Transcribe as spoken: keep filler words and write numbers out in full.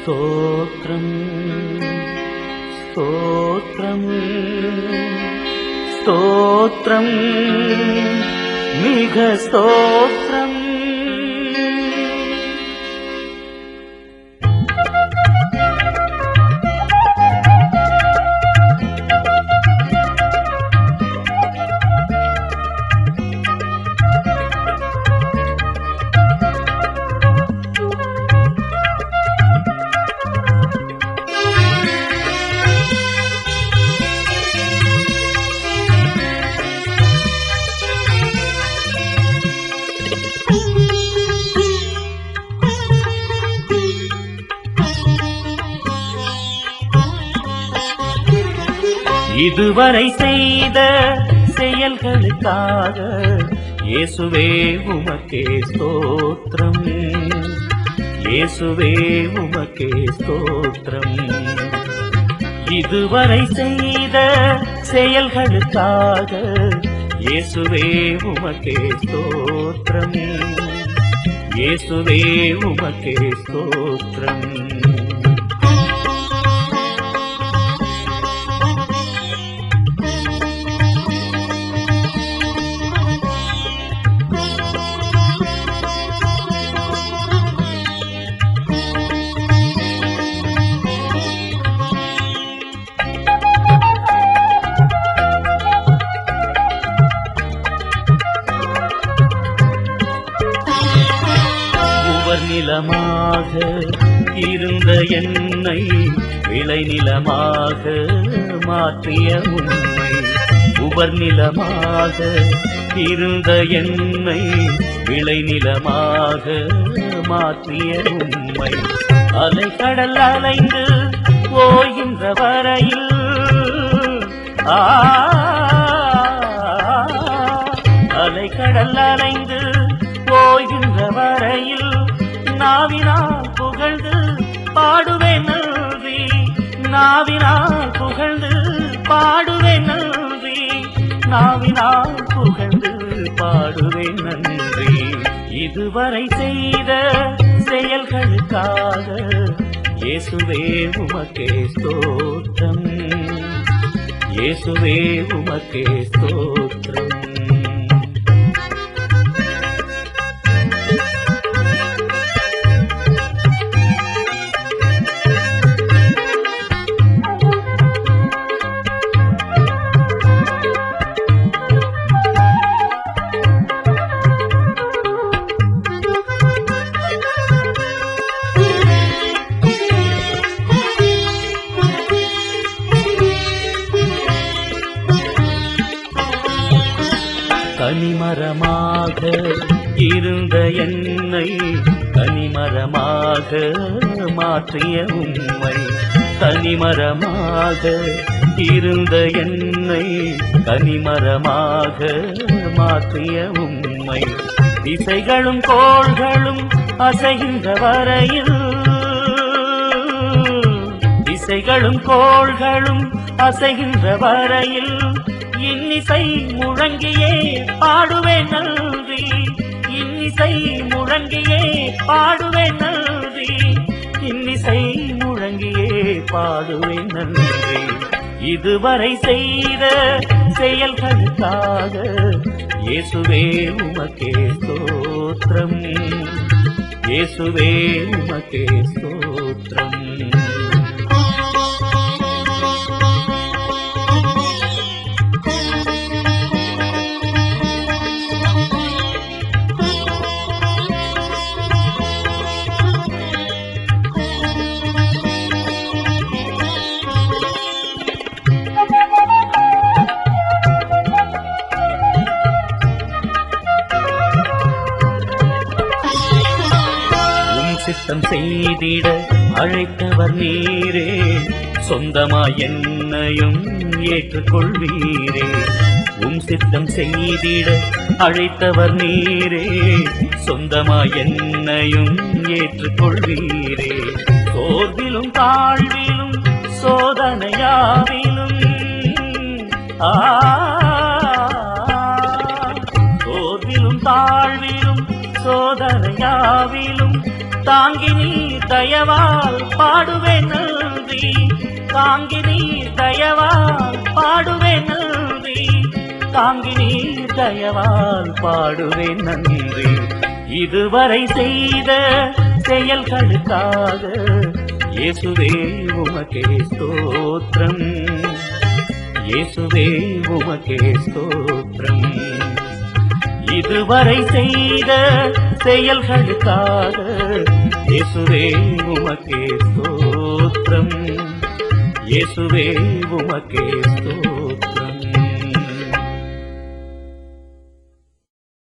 స్తోత్రం స్తోత్రం స్తోత్రం మిఘ స్తోత్రం. இதுவரை செய்த செயல்களுக்காக இயேசுவே உமக்கே ஸ்தோத்திரம், இயேசுவே உமக்கே ஸ்தோத்திரம். இதுவரை செய்த செயல்களுக்காக இயேசுவே உமக்கே ஸ்தோத்திரம், இயேசுவே உமக்கே ஸ்தோத்திரம். நிலமாக இருந்த என்னை விளை நிலமாக மாற்றிய உண்மை, உவர் நிலமாக இருந்த என்னை விளை நிலமாக மாற்றிய உண்மை. அலை கடல் அலைந்து ஓய்கின்ற வரையில் ஆ அலை கடல் அலைந்து ஓய்கின்ற வரையில் நாவினால் புகழ்ந்து பாடுவேன் நன்றி, நாவினால் புகழ்ந்து பாடுவேன் நன்றி, நாவினால் புகழ்ந்து பாடுவேன் நன்றி. இதுவரை செய்த செயல்களுக்காக இயேசுவே உமக்கே ஸ்தோத்திரம், இயேசுவே உமக்கே ஸ்தோத்திரம். கனிமரமாக இருந்த என்னை கனிமரமாக மாற்றிய உண்மை, கனிமரமாக இருந்த என்னை கனிமரமாக மாற்றிய உண்மை. திசைகளும் கோள்களும் அசைகின்ற வரையில், திசைகளும் கோள்களும் அசைகின்ற வரையில் இன்னிசை முழங்கியே பாடுவேன் நன்றி, இன்னிசை முழங்கியே பாடுவேன் நன்றி, இன்னிசை முழங்கியே பாடுவேன் நன்றி. இதுவரை செய்த செயல்களுக்காக இயேசுவே உமக்கே ஸ்தோத்திரம், இயேசுவே உமக்கே ஸ்தோத்திரம். சித்தம் செய்திட அழைத்தவர் நீரே, சொந்தமாய் என்னையும் ஏற்றுக்கொள்வீரே. உம் சித்தம் செய்திட அழைத்தவர் நீரே, சொந்தமாய் என்னையும் ஏற்றுக்கொள்வீரே. சோர்விலும் தாழ்விலும் சோதனையாவிலும் ஆ சோர்விலும் தாழ்விலும் சோதனையாவிலும் தாங்கி நீர் தயவால் பாடுவேன் நன்றி, தாங்கி நீர் தயவால் பாடுவேன் நன்றி, தாங்கி நீர் தயவால் பாடுவேன் நன்றி. இதுவரை செய்த செயல்களுக்காக இயேசுவே உமக்கே ஸ்தோத்திரம், இயேசுவே உமக்கே ஸ்தோத்திரம். இதுவரை செய்த செயல்களுக்காக இயேசுவே உமக்கே ஸ்தோத்திரம், இயேசுவே உமக்கே ஸ்தோத்திரம்.